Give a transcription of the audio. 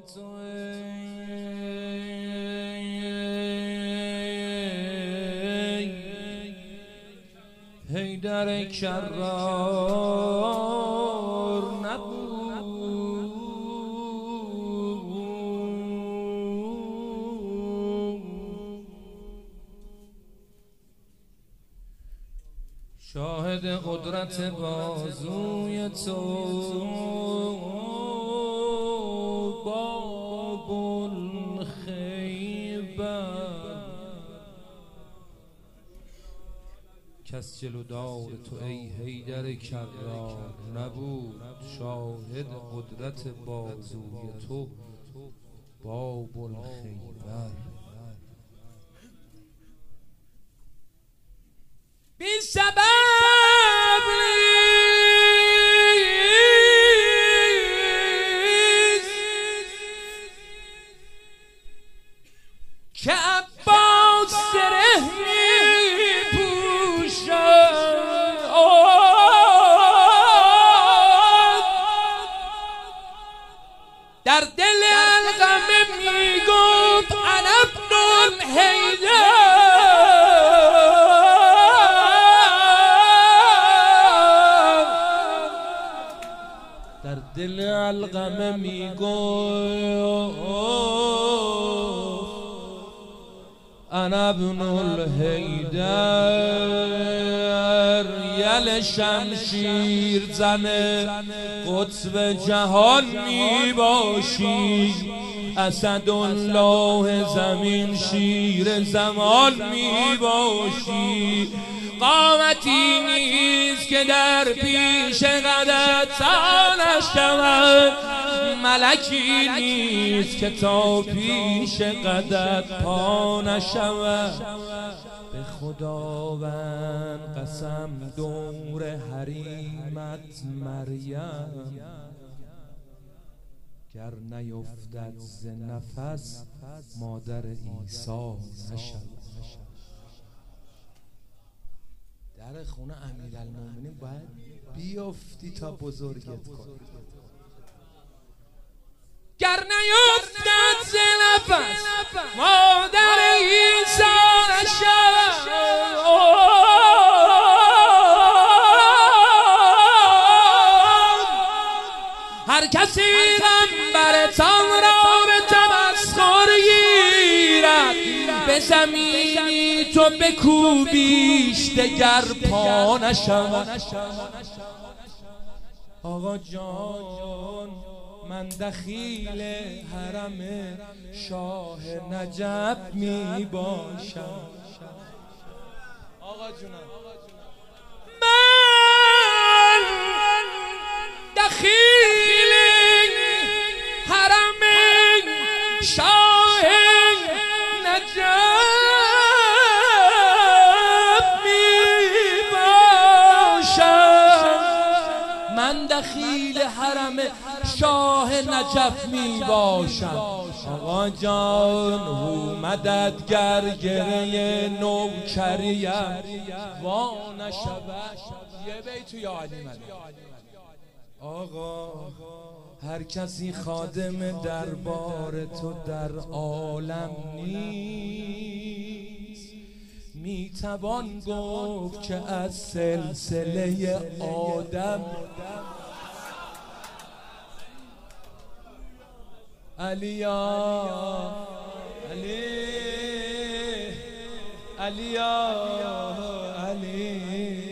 تو حیدر کرار نبود شاهد قدرت بازوی تو باب الخیبر کس جلودار تو ای حیدر کرار نبود شاهد قدرت بازوی تو باب الخیبر بی سبب که عباس سره می پوشد در دل الغمه می گفت انا ابن الحیدر در دل الغمه می گفت انا ابن الحیدر یل شمشیر زن قطب جهان می باشی اسدالله زمین شیر زمان می باشی قامتی نیست که در پیش قدت تا نشود ملکی نیست که تا پیش قدت پا نشود به خداوند قسم دور حریمت مریم گر نیفتد ز نفس مادر عیسی نشود در خونه امیرالمومنین باید بیافتی تا بزرگت کن گر نیفتد ز نفس مادر عیسی نشود هر کسی غمبرتان را به تمسخر گیرد به زمینی تو بکوبیش دگر پا نشود آقا جان من دخیل حرم شاه نجف می باشم آقا جونم من دخیل حرم شاه نجف می باشم من دخیل حرم شاه نجف می باشم آقا جان هو مددگر گره نوکریم وا نشود یه بیت یا علی مدد آقا هر کسی خادم دربار تو در عالم نیست میتوان گفت که از سلسله آدم علیا علی علیا علی